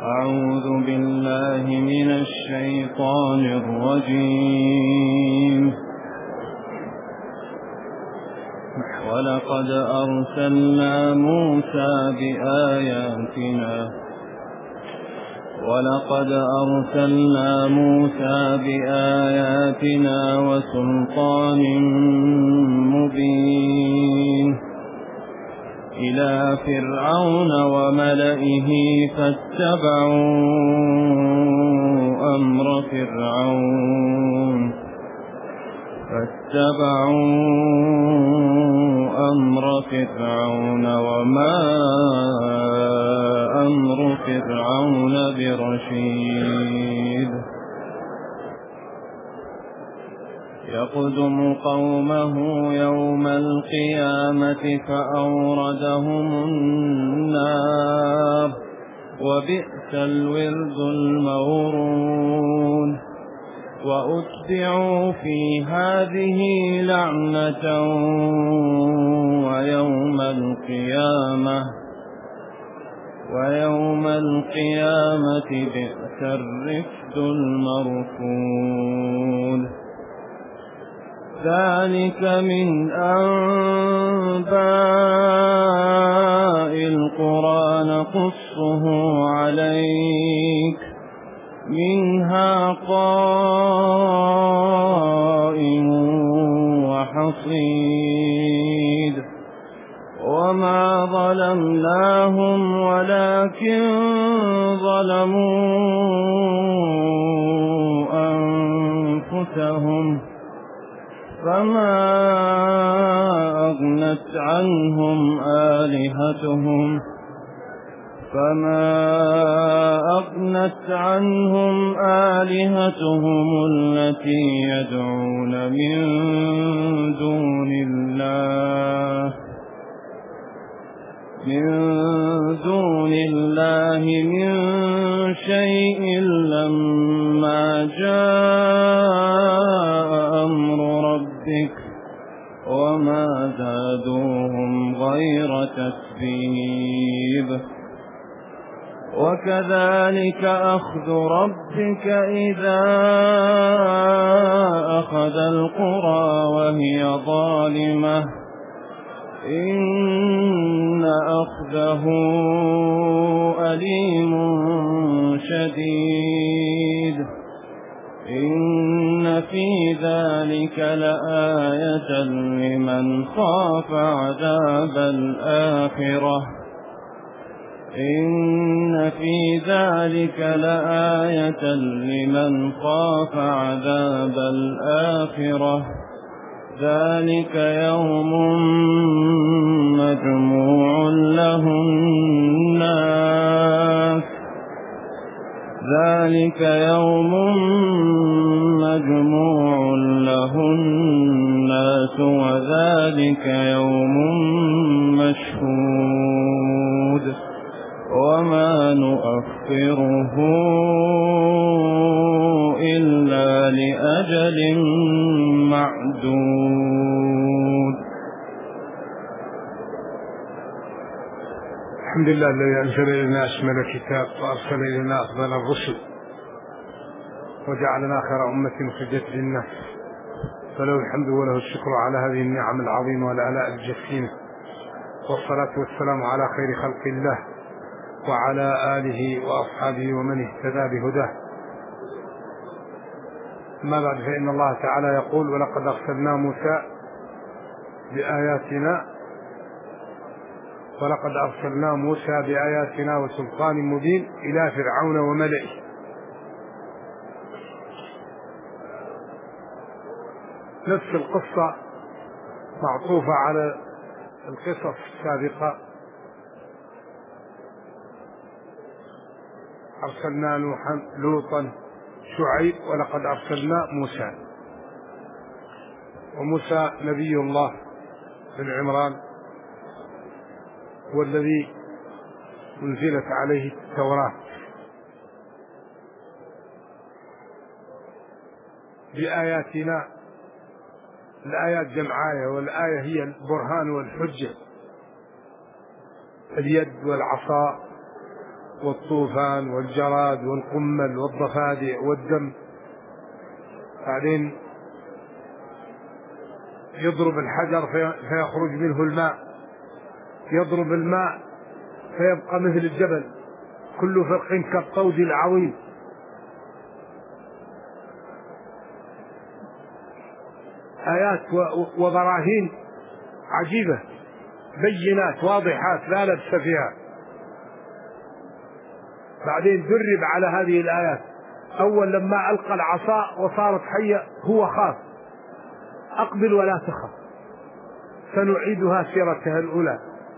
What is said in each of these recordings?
أعوذ بالله من الشيطان الرجيم. ولقد أرسلنا موسى بآياتنا وسلطان مبين إلى فرعون وملئه فاتبعوا أمر فرعون وما أمر فرعون برشيد. يقدم قومه يوم القيامة فأوردهم النار وبئس الورد المورود. وأتبعوا في هذه لعنة ويوم القيامة بئس الرفد المرفود. ذلك من أنباء القرى نقصه عليك منها قائم وحصيد. وما ظلمناهم ولكن ظلموا أنفسهم فما أغنت عنهم آلهتهم التي يدعون من دون الله من شيء لما جاء أمر ربك وما زادوهم غير تتبيب. وكذلك أخذ ربك إذا أخذ القرى وهي ظالمة إن أخذه أليم شديد. إن في ذلك لآية لمن خاف عذاب الآخرة ذلك يوم مجموع له الناس وذلك يوم مشهود وما نؤخره إلا لأجل معدود. الحمد لله الذي أنزل إلينا أشمل الكتاب وأرسل إلينا أفضل الرسل وجعلنا خير أمة أخرجت للناس، فله الحمد وله الشكر على هذه النعم العظيمة والآلاء الجسيمة، والصلاة والسلام على خير خلق الله وعلى آله وأصحابه ومن اهتدى بهداه. أما بعد، فإن الله تعالى يقول: ولقد أرسلنا موسى بآياتنا وسلطان مبين إلى فرعون وملئه. نفس القصة معطوفة على القصص السابقة. أرسلنا نوحا، لوطا، شعيب، ولقد أرسلنا موسى. وموسى نبي الله بن عمران هو الذي أنزلت عليه التوراة بآياتنا. الآيات جمع آية، والآية هي البرهان والحجة، اليد والعصا والطوفان والجراد والقمل والضفادع والدم. بعدين يضرب الحجر فيخرج منه الماء، يضرب الماء فيبقى مثل الجبل، كل فرق كالطود العظيم. آيات وبراهين عجيبة بينات واضحات لا لبس فيها. بعدين درب على هذه الآيات. أول لما ألقى العصا وصارت حية هو خاف، أقبل ولا تخف سنعيدها سيرتها الأولى.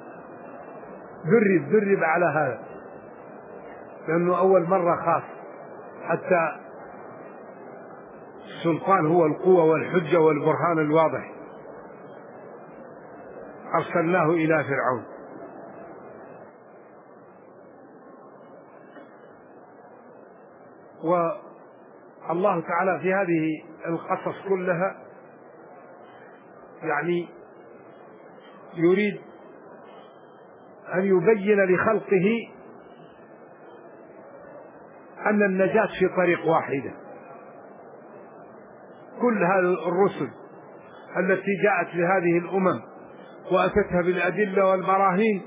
درب على هذا لأنه أول مرة خاف، حتى السلطان هو القوة والحجة والبرهان الواضح. أرسلناه إلى فرعون. والله تعالى في هذه القصص كلها يعني يريد أن يبين لخلقه أن النجاة في طريق واحدة. كل هذه الرسل التي جاءت لهذه الأمم وأتتها بالأدلة والبراهين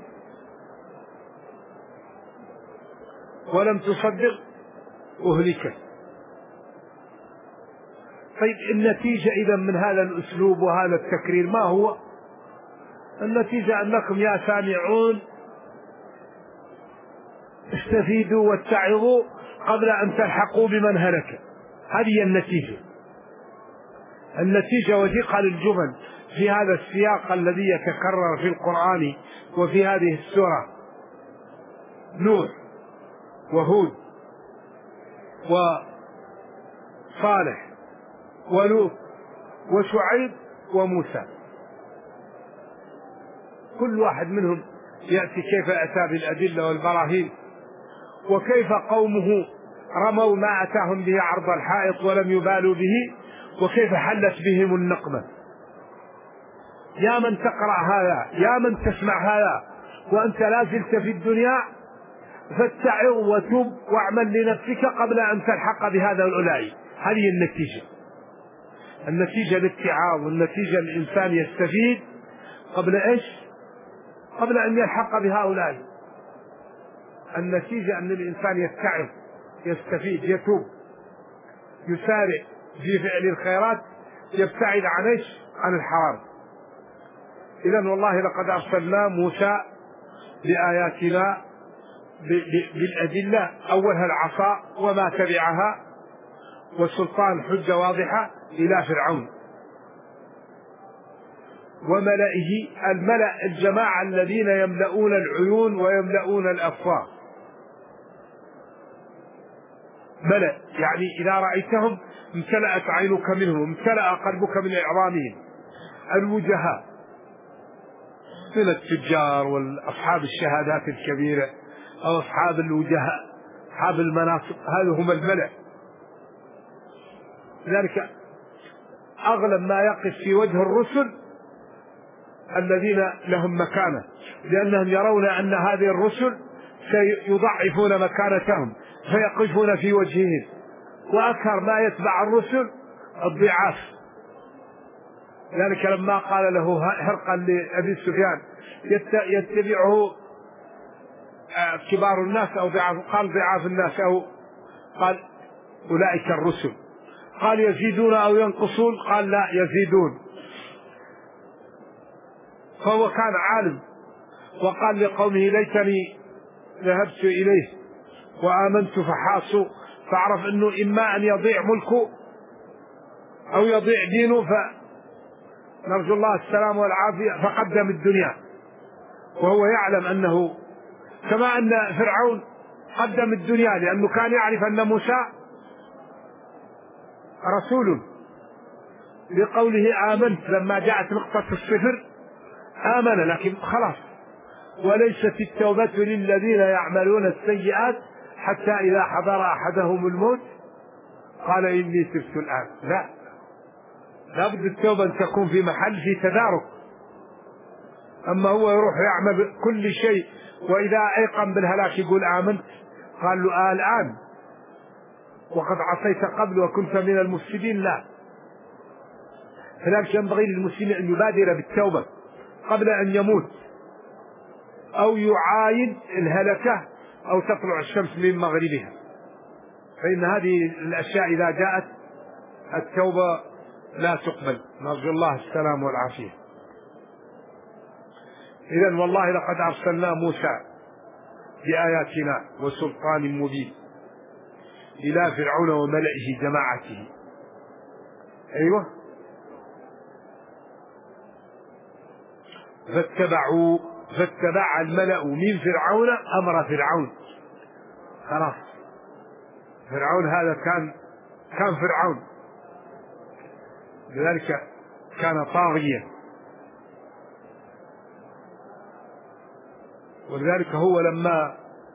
ولم تصدق أهلكت. طيب النتيجة إذا من هذا الأسلوب وهذا التكرير ما هو؟ النتيجة أنكم يا سامعون استفيدوا واتعظوا قبل أن تلحقوا بمن هلك. هذه النتيجة وثيقة للجمل في هذا السياق الذي يتكرر في القرآن وفي هذه السورة. نوح وهود وصالح ولوط وشعيب وموسى، كل واحد منهم يأتي كيف أتى بالأدلة والبراهين، وكيف قومه رموا ما أتاهم به عرض الحائط ولم يبالوا به، وكيف حلت بهم النقمة. يا من تقرأ هذا، يا من تسمع هذا وأنت لا زلت في الدنيا، فاتعظ وتب واعمل لنفسك قبل أن تلحق بهذا الأولئك. هذه النتيجة الاتعاظ، والنتيجة الإنسان يستفيد قبل إيش؟ قبل أن يلحق بهؤلاء. النتيجة أن الإنسان يتعظ، يستفيد، يتوب، يسارع في فعل الخيرات، يبتعد عن إيش؟ عن الحرام. إذن والله لقد أرسلنا موسى بآياتنا بالأدلة، أولها العصا وما تبعها والسلطان حجة واضحة إلى فرعون وملئه. الملأ الجماعة الذين يملؤون العيون ويملؤون الأفواه. ملأ يعني إذا رأيتهم امتلأت عينك منهم، امتلأ قلبك من إعظامهم. الوجهاء من التجار والأصحاب الشهادات الكبيرة أو أصحاب الوجهاء، أصحاب المناصب، هذا هم الملأ. لذلك أغلب ما يقف في وجه الرسل الذين لهم مكانة، لأنهم يرون أن هذه الرسل سيضعفون مكانتهم فيقفون في وجههم. وأكثر ما يتبع الرسل الضعاف. ذلك لما قال له هرقل لأبي سفيان يتبعه كبار الناس أو ضعاف، قال ضعاف الناس أو قال أولئك الرسل. قال يزيدون أو ينقصون؟ قال لا يزيدون. فهو كان عالم وقال لقومه ليتني ذهبت إليه وآمنت فحاصوا، فاعرف أنه إما أن يضيع ملكه أو يضيع دينه، فنرجو الله السلام والعافية، فقدم الدنيا وهو يعلم أنه كما أن فرعون قدم الدنيا لأنه كان يعرف أن موسى رسول. بقوله آمنت لما جاءت نقطة الصفر آمن، لكن خلاص. وليست التوبة للذين يعملون السيئات حتى إذا حضر أحدهم الموت قال إني تبت الآن. لا بد التوبة أن تكون في محل في تدارك. أما هو يروح يعمل كل شيء وإذا أيقن بالهلاك يقول آمنت، قال له الآن وقد عصيت قبل وكنت من المفسدين؟ لا. فلذلك ينبغي للمسلم أن يبادر بالتوبة قبل أن يموت أو يعاين الهلكة أو تطلع الشمس من مغربها، فإن هذه الأشياء إذا جاءت التوبة لا تقبل، نرجو الله السلام والعافية. إذن والله لقد أرسلنا موسى بآياتنا وسلطان مبين إلى فرعون وملئه جماعته. أيوة، فاتبع الملأ من فرعون أمر فرعون. خلاص، فرعون هذا كان فرعون، لذلك كان طاغيا، ولذلك هو لما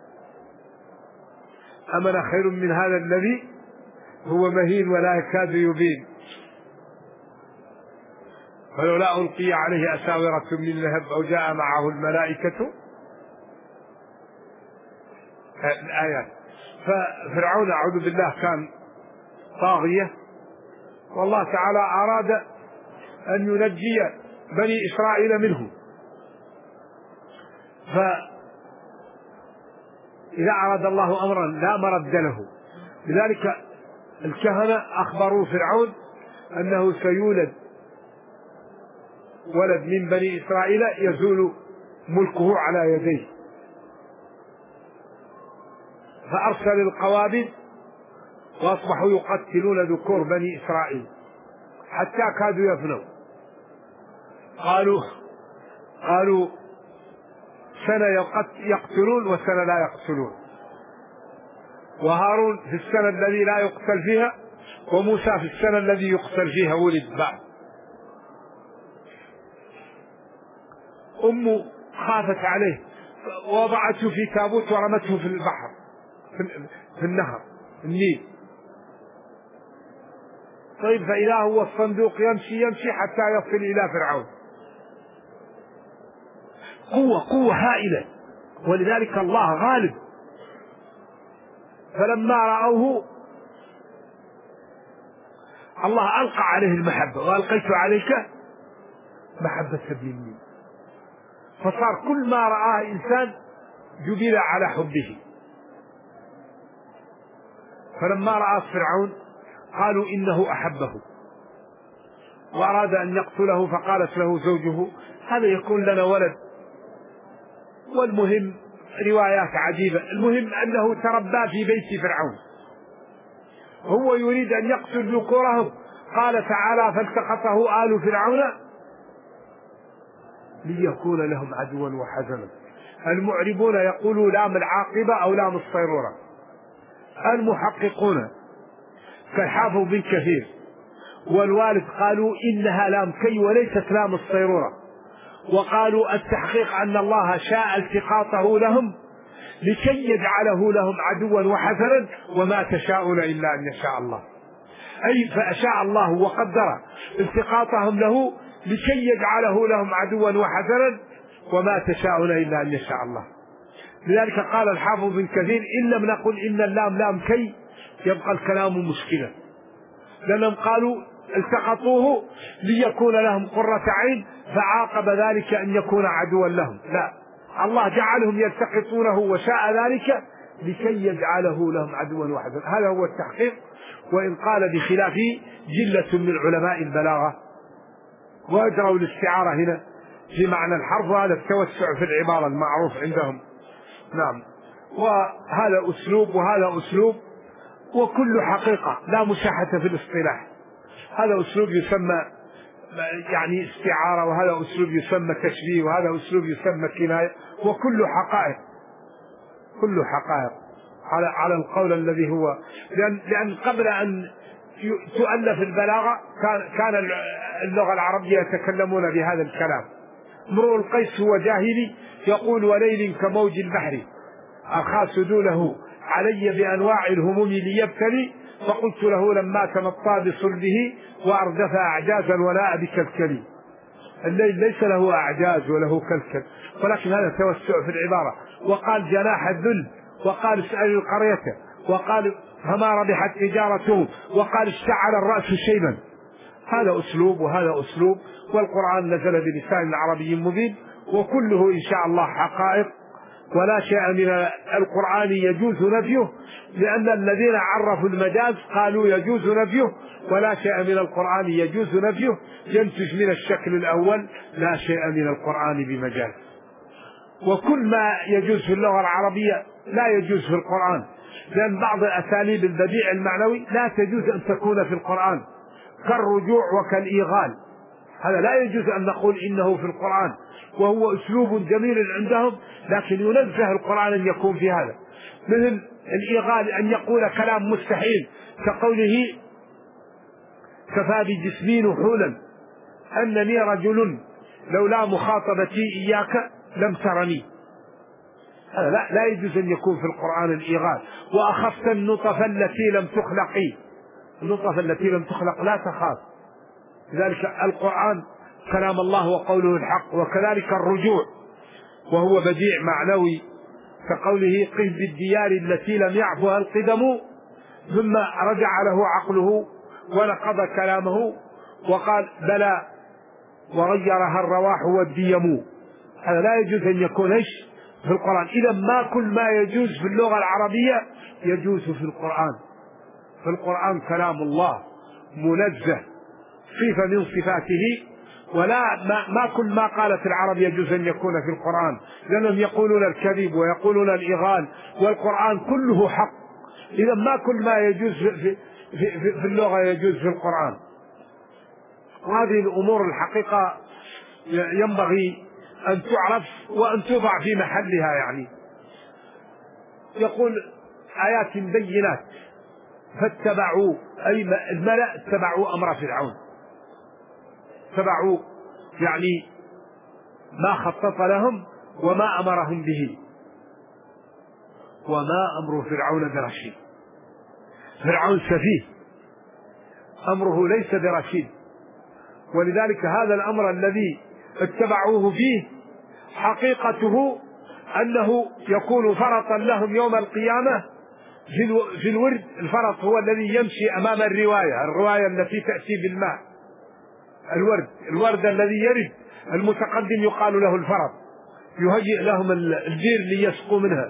أمن خير من هذا الذي هو مهين ولا يكاد يبين، فلولا ألقي عليه أساورة من ذهب أو جاء معه الملائكة. الآيات. ففرعون أعوذ بالله كان طاغية، والله تعالى أراد أن ينجي بني إسرائيل منه، فإذا أراد الله أمرا لا مرد له. لذلك الكهنة أخبروا فرعون أنه سيولد ولد من بني إسرائيل يزول ملكه على يديه، فأرسل القوابل وأصبحوا يقتلون ذكور بني إسرائيل حتى كادوا يفنوا. قالوا سنة يقتلون وسنة لا يقتلون، وهارون في السنة الذي لا يقتل فيها وموسى في السنة الذي يقتل فيها ولد بعد. أمه خافت عليه ووضعته في تابوت ورمته في البحر في النهر النيل. طيب، فإذا هو الصندوق يمشي حتى يصل إلى فرعون. قوة هائلة، ولذلك الله غالب. فلما رأوه الله ألقى عليه المحبة، وألقيت عليك محبة مني، فصار كل ما رآه إنسان جبل على حبه. فلما رأى فرعون قالوا إنه أحبه وأراد أن يقتله، فقالت له زوجه هذا يكون لنا ولد. والمهم روايات عجيبة، المهم أنه تربى في بيت فرعون، هو يريد أن يقتل ذكورهم. قال تعالى فالتقطه آل فرعون ليكون لهم عدوا وحزنا. المعربون يقولوا لام العاقبة أو لام الصيرورة، المحققون كالحافظ بن كثير والوالد قالوا إنها لام كي وليست لام الصيرورة، وقالوا التحقيق أن الله شاء التقاطه لهم لكي يجعله لهم عدوا وحزنا، وما تشاءون إلا أن يشاء الله، أي فأشاء الله وقدر التقاطهم له لكي يجعله لهم عدوا وحزنا، وما تشاءون إلا أن يشاء الله. لذلك قال الحافظ بن كثير إن لم نقل إن اللام لام كي يبقى الكلام مشكلة، لأنهم قالوا التقطوه ليكون لهم قرة عين، فعاقب ذلك أن يكون عدوا لهم. لا، الله جعلهم يلتقطونه وشاء ذلك لكي يجعله لهم عدوا وحزنا. هذا هو التحقيق، وإن قال بخلافه جلة من علماء البلاغة، وأجروا الاستعارة هنا في معنى الحرف، وهذا التوسع في العبارة المعروف عندهم. نعم، وهذا أسلوب وهذا أسلوب، وكل حقيقة لا مشاحة في الاصطلاح. هذا أسلوب يسمى يعني استعارة، وهذا أسلوب يسمى تشبيه، وهذا أسلوب يسمى كناية، وكل حقائق، كل حقائق على القول الذي هو، لأن قبل أن تؤلف البلاغة كان اللغة العربية يتكلمون بهذا الكلام. امرؤ القيس هو جاهلي يقول وليل كموج البحر أخا سدوله علي بأنواع الهموم ليبتلي، فقلت له لما تمطى بصلبه وأردف أعجازا ولا بكلكلي. الليل ليس له أعجاز وله كلكل، ولكن هذا توسع في العبارة. وقال جناح الذل وقال اسأل القرية، وقال فما ربحت إجارتهم، وقال اشتعل الرأس شيبا. هذا أسلوب وهذا أسلوب، والقرآن نزل بلسان عربي مبين، وكله إن شاء الله حقائق، ولا شيء من القرآن يجوز نفيه، لأن الذين عرفوا المجاز قالوا يجوز نفيه، ولا شيء من القرآن يجوز نفيه، ينتج من الشكل الأول لا شيء من القرآن بمجاز. وكل ما يجوز في اللغة العربية لا يجوز في القرآن، لأن بعض الأساليب البديع المعنوي لا تجوز أن تكون في القرآن، كالرجوع وكالإيغال، هذا لا يجوز أن نقول إنه في القرآن، وهو أسلوب جميل عندهم، لكن ينزه القرآن أن يكون في هذا. مثل الإيغال أن يقول كلام مستحيل، كقوله كفى بجسمي نحولا أنني رجل لولا مخاطبتي إياك لم ترني. هذا لا يجوز أن يكون في القرآن الإيغال. وأخفت النطف التي لم تخلقي، النطف التي لم تخلق لا تخاف. لذلك القرآن كلام الله وقوله الحق. وكذلك الرجوع وهو بديع معنوي، كقوله قف بالديار التي لم يعفها القدم، ثم رجع له عقله ونقض كلامه وقال بلى وغيرها الرواح والديم. هذا لا يجوز أن يكون إيش في القرآن. إذا ما كل ما يجوز في اللغة العربية يجوز في القرآن. في القرآن كلام الله منزه، صفة من صفاته، ولا ما كل ما قالت العرب يجوز أن يكون في القرآن، لأنهم يقولون الكذب ويقولون الإغال، والقرآن كله حق. إذا ما كل ما يجوز في اللغة يجوز في القرآن. وهذه الأمور الحقيقة ينبغي أن تعرف وأن توضع في محلها. يعني يقول آيات بينات، فاتبعوا أي الملأ اتبعوا أمر فرعون، اتبعوا يعني ما خطط لهم وما أمرهم به. وما أمر فرعون برشيد، فرعون سفيه، أمره ليس برشيد. ولذلك هذا الأمر الذي اتبعوه فيه حقيقته أنه يكون فرطا لهم يوم القيامة في الورد. الفرط هو الذي يمشي أمام الرواية التي تأتي بالماء، الورد الذي يرد المتقدم يقال له الفرط، يهيئ لهم البير ليسقوا منها.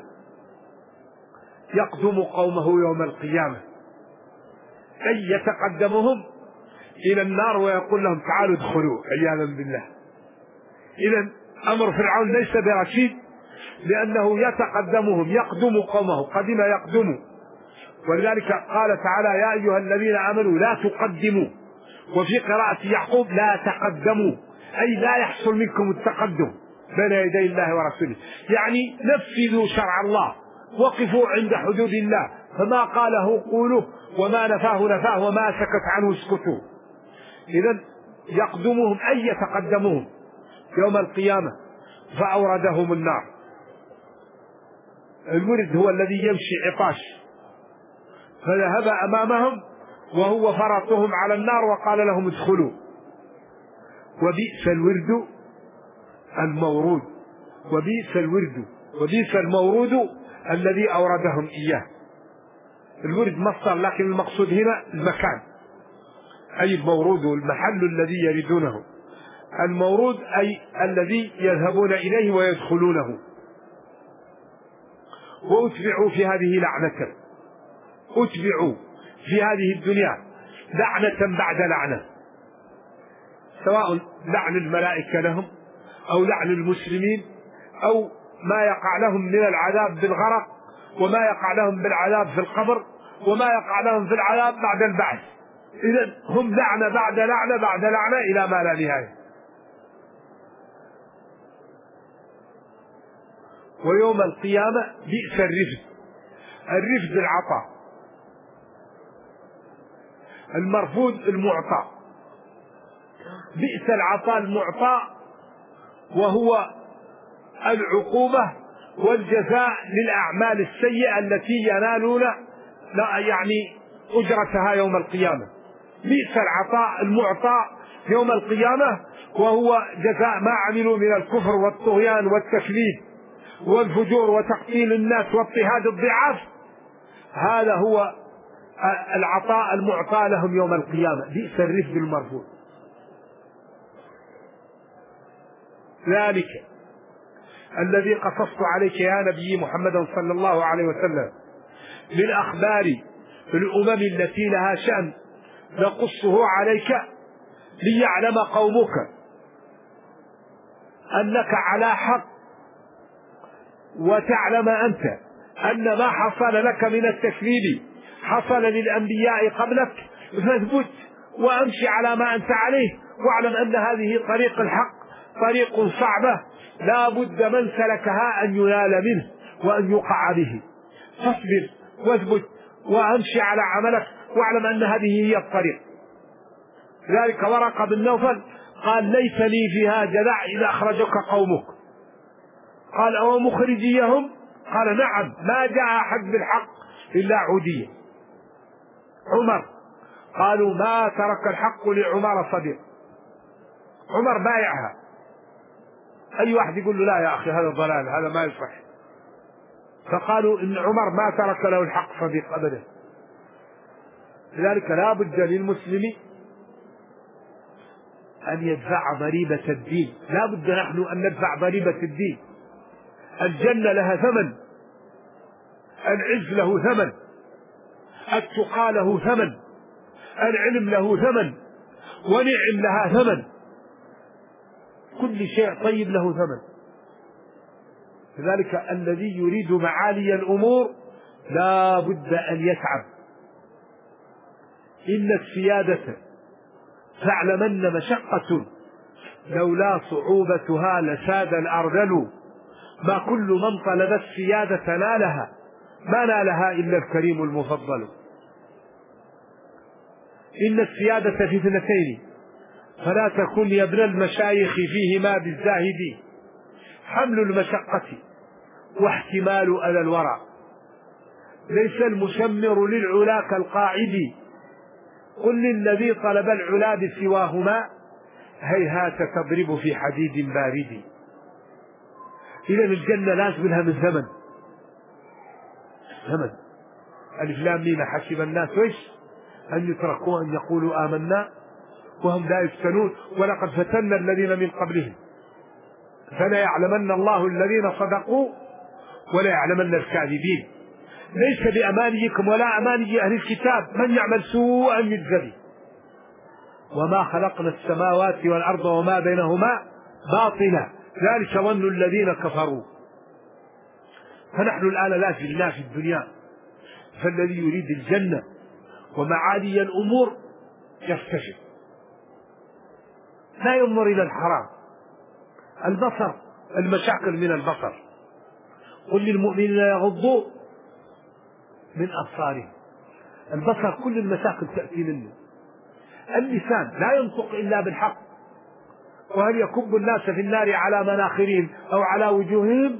يقدم قومه يوم القيامة، أي يتقدمهم إلى النار ويقول لهم تعالوا ادخلوا عياذا بالله. إذن أمر فرعون ليس برشيد، لأنه يتقدمهم، يقدم قومه، قدم يقدم. ولذلك قال تعالى يا أيها الذين آمنوا لا تقدموا، وفي قراءة يعقوب لا تقدموا، أي لا يحصل منكم التقدم بين يدي الله ورسوله. يعني نفذوا شرع الله، وقفوا عند حدود الله، فما قاله قولوا وما نفاه وما سكت عنه اسكتوا. إذن يقدمهم أي يتقدمهم يوم القيامة فأوردهم النار. الورد هو الذي يمشي عطاش، فذهب أمامهم وهو فرطهم على النار وقال لهم ادخلوا. وبئس الورد المورود، وبئس الورد وبئس المورود الذي أوردهم إياه. الورد مصدر، لكن المقصود هنا المكان، أي المورود المحل الذي يردونه. المورود أي الذي يذهبون إليه ويدخلونه. وأتبعوا في هذه لعنة، أتبعوا في هذه الدنيا لعنة بعد لعنة، سواء لعن الملائكة لهم أو لعن المسلمين أو ما يقع لهم من العذاب بالغرق، وما يقع لهم بالعذاب في القبر، وما يقع لهم في العذاب بعد البعث. إذن هم لعنة بعد لعنة بعد لعنة إلى ما لا نهاية. ويوم القيامة بئس الرفد العطاء، المرفوض المعطى. بئس العطاء المعطى، وهو العقوبة والجزاء للأعمال السيئة التي ينالون يعني أجرتها يوم القيامة. بئس العطاء المعطى يوم القيامة، وهو جزاء ما عملوا من الكفر والطغيان والتكذيب والفجور وتقتيل الناس واضطهاد الضعاف، هذا هو العطاء المعطى لهم يوم القيامة. بئس الرفد المرفوض. ذلك الذي قصصت عليك يا نبي محمد صلى الله عليه وسلم من أخبار الأمم التي لها شأن نقصه عليك ليعلم قومك أنك على حق، وتعلم أنت أن ما حصل لك من التكذيب حصل للأنبياء قبلك، فاثبت وأمشي على ما أنت عليه، واعلم أن هذه طريق الحق طريق صعبة لا بد من سلكها أن ينال منه وأن يقع به. فاصبر واثبت وأمشي على عملك، واعلم أن هذه هي الطريق. ذلك ورقة بن نوفل قال ليس لي فيها جزع إذا أخرجك قومك. قال أو مخرجيهم؟ قال نعم، ما جاء أحد بالحق إلا عودية. عمر قالوا ما ترك الحق لعمر صديق. عمر بايعها. أي واحد يقول له لا يا أخي هذا ضلال هذا ما يصح، فقالوا إن عمر ما ترك له الحق صديق أبدا. لذلك لا بد للمسلم أن يدفع ضريبة الدين. لا بد نحن أن ندفع ضريبة الدين. الجنة لها ثمن، العز له ثمن، التقى له ثمن، العلم له ثمن، ونعم لها ثمن، كل شيء طيب له ثمن. لذلك الذي يريد معالي الأمور لا بد أن يتعب. إن السيادة فاعلمن مشقة لولا صعوبتها لساد الأرذل، ما كل من طلب السيادة نالها، ما نالها إلا الكريم المفضل. إن السيادة في اثنتين فلا تكن يا ابن المشايخ فيهما بالزاهد، حمل المشقة واحتمال أذى الورى، ليس المشمر للعلا كالقاعد، قل للذي طلب العلا بسواهما هيهات تضرب في حديد بارد. إذن الجنة لازم لها من ثمن. ألف لام ميم حسب الناس أن يتركوا أن يقولوا آمنا وهم لا يفتنون ولقد فتنا الذين من قبلهم فلا يعلمن الله الذين صدقوا ولا يعلمن الكاذبين. ليس بأمانيكم ولا أماني أهل الكتاب، من يعمل سوءا يجزى به، وما خلقنا السماوات والأرض وما بينهما باطلا ذلك ظن الذين كفروا. فنحن الآن لا زلنا في الدنيا، فالذي يريد الجنة ومعالي الأمور يستشف، لا ينظر إلى الحرام. البصر المشاكل من البصر، قل للمؤمنين يغضوا من أبصارهم. البصر كل المشاكل تأتي منه. اللسان لا ينطق إلا بالحق، وهل يكب الناس في النار على مناخرهم أو على وجوههم.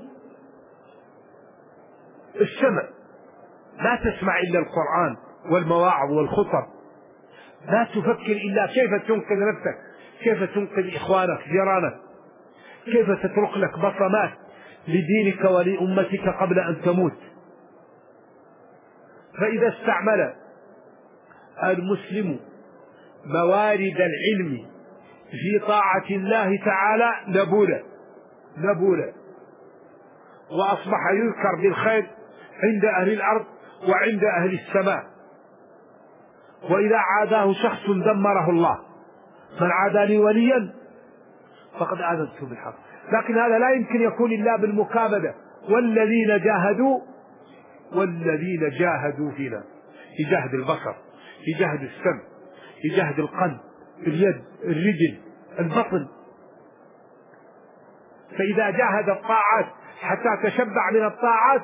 السمع لا تسمع إلا القرآن والمواعظ والخطب، لا تفكر إلا كيف تنقذ نفسك، كيف تنقذ إخوانك جيرانك، كيف تترك لك بصمات لدينك ولأمتك قبل أن تموت. فإذا استعمل المسلم موارد العلم في طاعة الله تعالى نبولا وأصبح يذكر بالخير عند أهل الأرض وعند أهل السماء. وإذا عاداه شخص دمره الله، من عادى لي وليا فقد آذنته بالحق. لكن هذا لا يمكن يكون إلا بالمكابدة، والذين جاهدوا فينا، في جهد البصر، في جهد السمع، في جهد القلب، اليد، الرجل، البطن. فإذا جاهد الطاعات حتى تشبع من الطاعات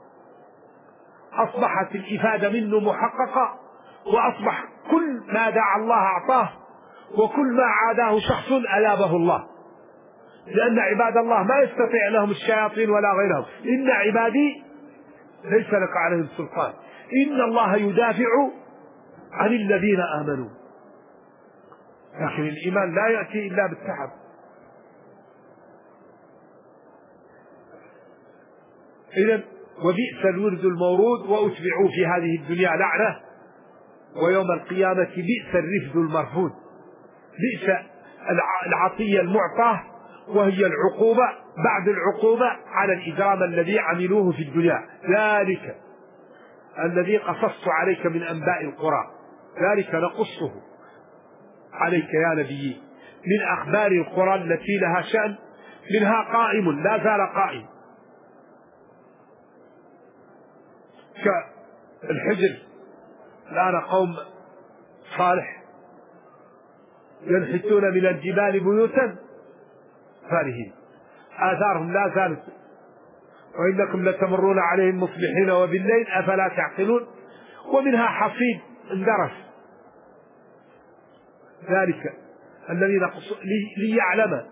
أصبحت الإفادة منه محققة، وأصبح كل ما دعا الله أعطاه، وكل ما عاداه شخص ألابه الله، لأن عباد الله ما يستطيع لهم الشياطين ولا غيرهم. إن عبادي ليس لك عليهم سلطان، إن الله يدافع عن الذين آمنوا. لكن الإيمان لا يأتي إلا بالتعب. إذن وبئس الورد المورود وأتبعوا في هذه الدنيا لعنة ويوم القيامة بئس الرفد المرفود. بئس العطية المعطاة وهي العقوبة بعد العقوبة على الإجرام الذي عملوه في الدنيا. ذلك الذي قصصت عليك من أنباء القرى، ذلك نقصه عليك يا نبي من أخبار القرى التي لها شأن، منها قائم لا زال قائم كالحجر. الآن قوم صالح ينحتون من الجبال بيوتا فارهين، آثارهم لا زالت، وإنكم لتمرون عليهم مصبحين وبالليل أفلا تعقلون. ومنها حصيد اندرس. ذلك الذي نقص ليعلم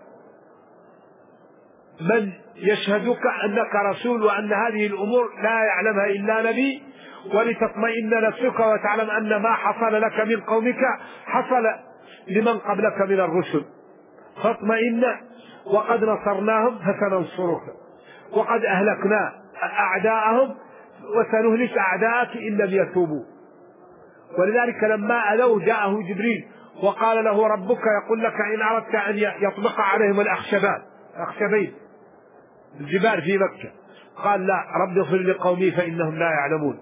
من يشهدك أنك رسول وأن هذه الأمور لا يعلمها إلا نبي، ولتطمئن نفسك وتعلم أن ما حصل لك من قومك حصل لمن قبلك من الرسل، فاطمئن. وقد نصرناهم فسننصرك، وقد أهلكنا أعداءهم وسنهلك أعداءك إن لم يتوبوا. ولذلك لما ألوه جاءه جبريل وقال له ربك يقول لك إن أردت أن يطبق عليهم الأخشبين الجبال في مكة، قال لا، رب اغفر لقومي فإنهم لا يعلمون.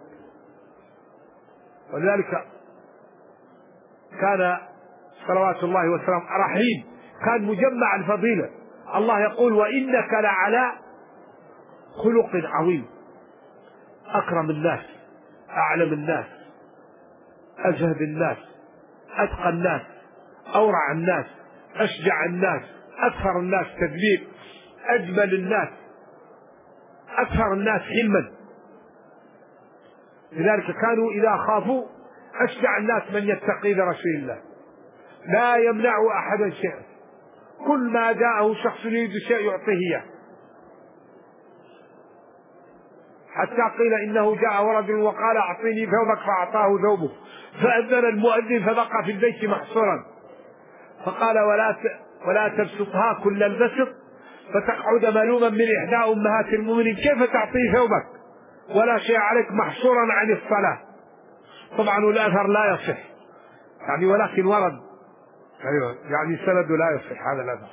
ولذلك كان صلوات الله وسلامه رحيم، كان مجمع الفضيلة. الله يقول وإنك لعلى خلق عظيم. أكرم الناس، أعلم الناس، أزهد الناس، أتقى الناس، أورع الناس، أشجع الناس، أكثر الناس تدبير، أجمل الناس، أكثر الناس حلما. لذلك كانوا إذا خافوا أشجع الناس من يتقي لرسول الله، لا يمنع أحدا شيئا، كل ما جاءه شخص يريد شيء يعطيه إياه. حتى قيل إنه جاء رجل وقال أعطيني ثوبك فأعطاه ثوبه، فأذن المؤذن فبقى في البيت محصورا، فقال ولا تبسطها كل البسط فتقعد ملوما من إحدى أمهات المؤمنين، كيف تعطيه ثوبك ولا شيء عليك محصورا عن الصلاة. طبعا الأثر لا يصح يعني، ولكن ورد يعني سند لا يصح هذا الأثر.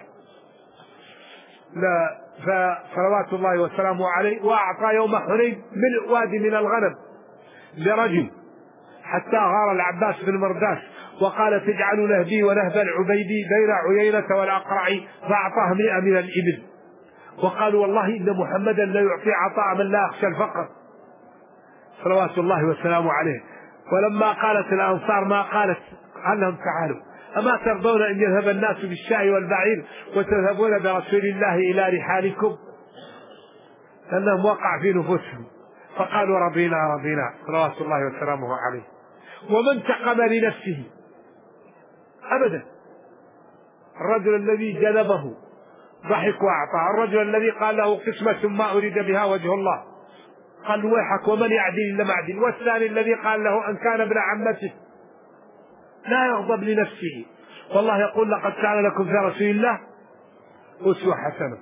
لا، فصلوات الله وسلامه عليه. وأعطى يوم حنين من وادي من الغنم لرجل حتى غار العباس بن مرداس وقال تجعل نهبي ونهب العبيدي بين عيينة والأقرع، فأعطاه 100 من الإبل. وقالوا والله إن محمدا لا يعطي عطاء من لا يخشى الفقر صلوات الله وسلامه عليه. ولما قالت الأنصار ما قالت قال لهم تعالوا أما ترضون أن يذهب الناس بالشاء والبعير وتذهبون برسول الله إلى رحالكم؟ لأنهم وقع في نفوسهم فقالوا رضينا صلوات الله وسلامه عليه. وما انتقم لنفسه أبدا. الرجل الذي جلبه ضحك وأعطى، الرجل الذي قال له قسمة ما أريد بها وجه الله قال ويحك ومن يعدل إلا معدل، والثاني الذي قال له أن كان ابن عمته لا يغضب لنفسه. والله يقول لقد كان لكم في رسول الله أسوة حسنة.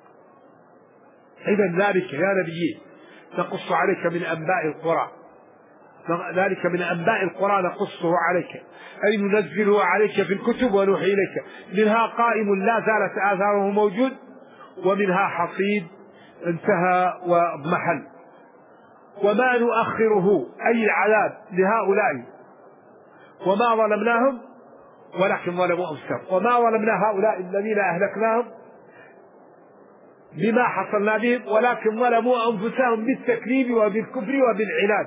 إذن ذلك يا نبي نقص عليك من أنباء القرى، ذلك من أنباء القرى نقصه عليك، أي ننزله عليك في الكتب ونوحي إليك. منها قائم لا زالت آثاره موجود، ومنها حصيد انتهى واضمحل. وما نؤخره أي العذاب لهؤلاء وما ظلمناهم ولكن ظلموا أنفسهم، وما ظلمنا هؤلاء الذين أهلكناهم بما حصلنا بهم ولكن ظلموا أنفسهم بالتكذيب وبالكفر وبالعناد.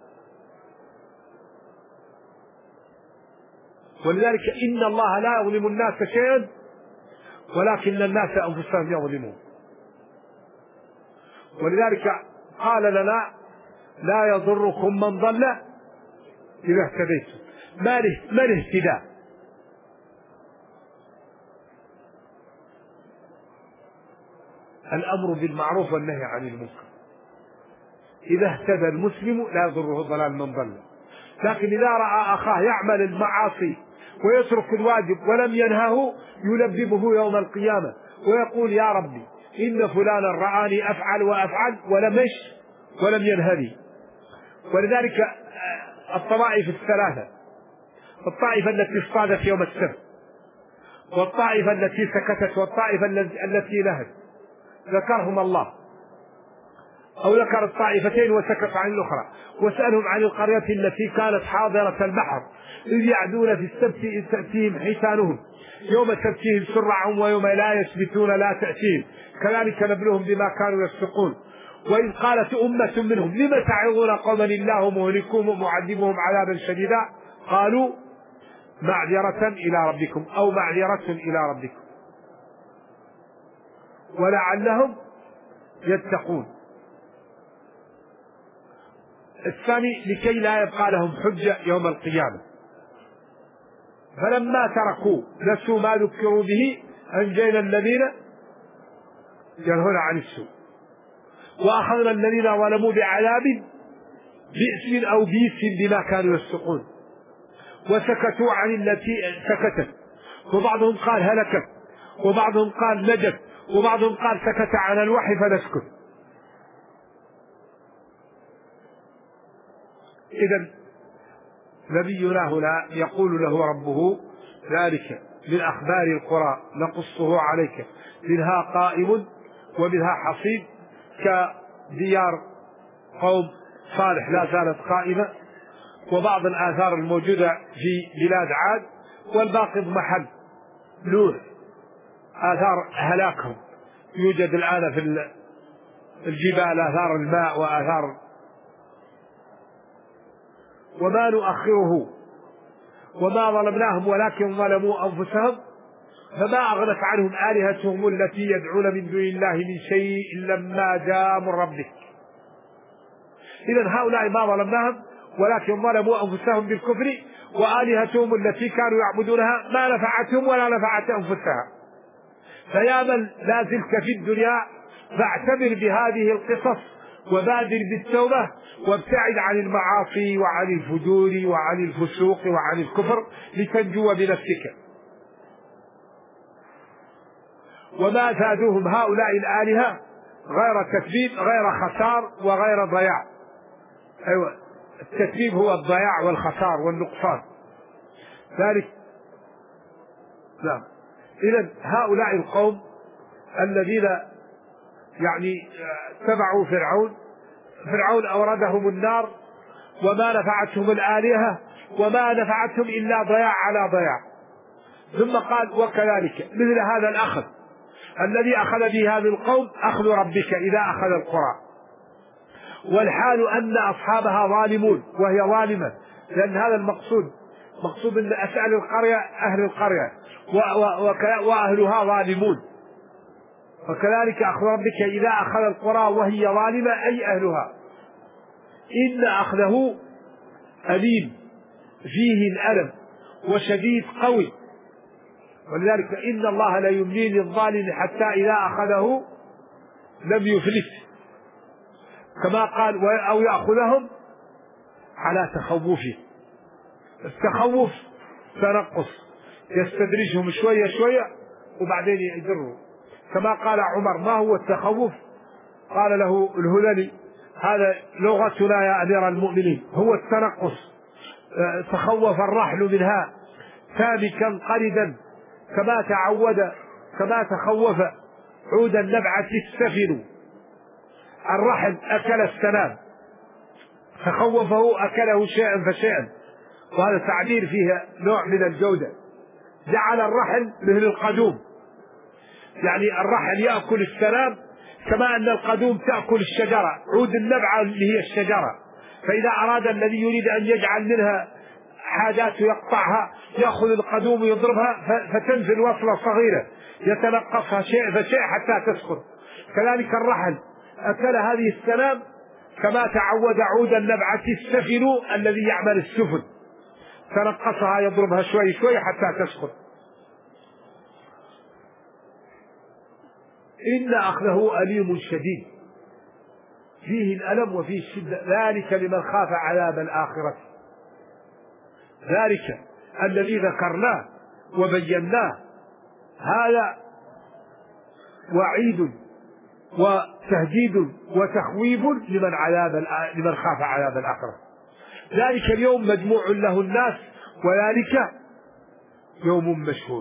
ولذلك إن الله لا يظلم الناس شيئا ولكن الناس أنفسهم يظلمون. ولذلك قال لنا لا يضركم من ضل إذا اهتديتم. ما الاهتداء؟ الأمر بالمعروف والنهي عن المنكر. إذا اهتدى المسلم لا يضره ضلال من ضل، لكن إذا رأى أخاه يعمل المعاصي ويترك الواجب ولم ينهه يلببه يوم القيامة ويقول يا ربي إن فلانا رآني أفعل وأفعل ولم ينهني. ولذلك الطوائف الثلاثة: الطائفة التي اصطادت يوم السبت، والطائفة التي سكتت، والطائفة التي نهت، ذكرهم الله، أو ذكر الطائفتين وسكت عن الأخرى. وسألهم عن القرية التي كانت حاضرة البحر إذ يعدون في السبت إذ تأتيهم حيتانهم يوم سبتهم شرعا ويوم لا يسبتون لا تأتيهم كذلك نبلوهم بما كانوا يفسقون. وإذ قالت أمة منهم لم تعظون قوما الله مهلكهم ومعذبهم عذابا شديدا قالوا معذرة إلى ربكم أو معذرة إلى ربكم ولعلهم يتقون. الثاني: لكي لا يبقى لهم حجة يوم القيامة. فلما تركوا نسوا ما ذكروا به أنجينا الذين ينهون عن السوء وأخذنا الذين ظلموا بعذاب بئس أو بئس بما كانوا يفسقون. وسكتوا عن التي سكتت، وبعضهم قال هلكت، وبعضهم قال نجت، وبعضهم قال سكت عن الوحي فنسكت. إذن نبينا هنا يقول له ربه: ذلك من أخبار القرى نقصه عليك منها قائم ومنها حصيد، كديار قوم صالح لا زالت قائمة، وبعض الآثار الموجودة في بلاد عاد، والباقي محل نوح آثار هلاكهم يوجد الآن في الجبال آثار الماء وآثار. وما نؤخره وما ظلمناهم ولكن ظلموا أنفسهم فما أغنت عنهم آلهتهم التي يدعون من دون الله من شيء لما جاء من ربك. إذن هؤلاء ما ظلمناهم ولكن ظلموا أنفسهم بالكفر، وآلهتهم التي كانوا يعبدونها ما نفعتهم ولا نفعت أنفسها. فيا من لا زلت في الدنيا فاعتبر بهذه القصص وبادر بالتوبة وابتعد عن المعاصي وعن الفجور وعن الفسوق وعن الكفر لتنجو بنفسك. وما زادوهم هؤلاء الآلهة غير تكذيب، غير خسار وغير ضياع. أيوة، التكذيب هو الضياع والخسار والنقصان ذلك. نعم. إذن هؤلاء القوم الذين تبعوا فرعون أوردهم النار وما نفعتهم الآلهة وما نفعتهم إلا ضياع على ضياع. ثم قال: وكذلك مثل هذا الأخذ الذي أخذ به هذا القوم أخذ ربك إذا أخذ القرى، والحال أن أصحابها ظالمون وهي ظالمة، لأن هذا المقصود أن أسأل القرية أهل القرية وأهلها ظالمون. وكذلك أخذ ربك إذا أخذ القرى وهي ظالمة أي أهلها إن أخذه أليم فيه الألم وشديد قوي. ولذلك إن الله لا يملي للظالم حتى إذا أخذه لم يفلت، كما قال: أو يأخذهم على تخوفه. التخوف تنقص، يستدرجهم شوية شوية وبعدين يجروا. كما قال عمر: ما هو التخوف؟ قال له الهلالي: هذا لغتنا يا أمير المؤمنين، هو التنقص. تخوف الرحل منها سابكا قردا كما تخوف عود النبعة السفن. الرحل أكل السنام، تخوفه أكله شيئا فشيئا، وهذا تعبير فيه نوع من الجودة. جعل الرحل مثل القدوم، الرحل يأكل السنام كما أن القدوم تأكل الشجرة، عود النبعة اللي هي الشجرة. فإذا أراد الذي يريد أن يجعل منها حاجات يقطعها يأخذ القدوم ويضربها فتنزل وصلة صغيرة يتنقصها شيء فشيء حتى تسقط. كذلك الرحل أكل هذه السنام كما تعود عود النبعة السفن الذي يعمل السفن، تنقصها يضربها شوي شوي حتى تسقط. إن أخذه أليم شديد فيه الألم وفيه الشدة، ذلك لمن خاف عذاب الآخرة. ذلك الذي ذكرناه وبيناه هذا وعيد وتهديد وتخويف لمن خاف عذاب الآخرة. ذلك اليوم مجموع له الناس وذلك يوم مشهود.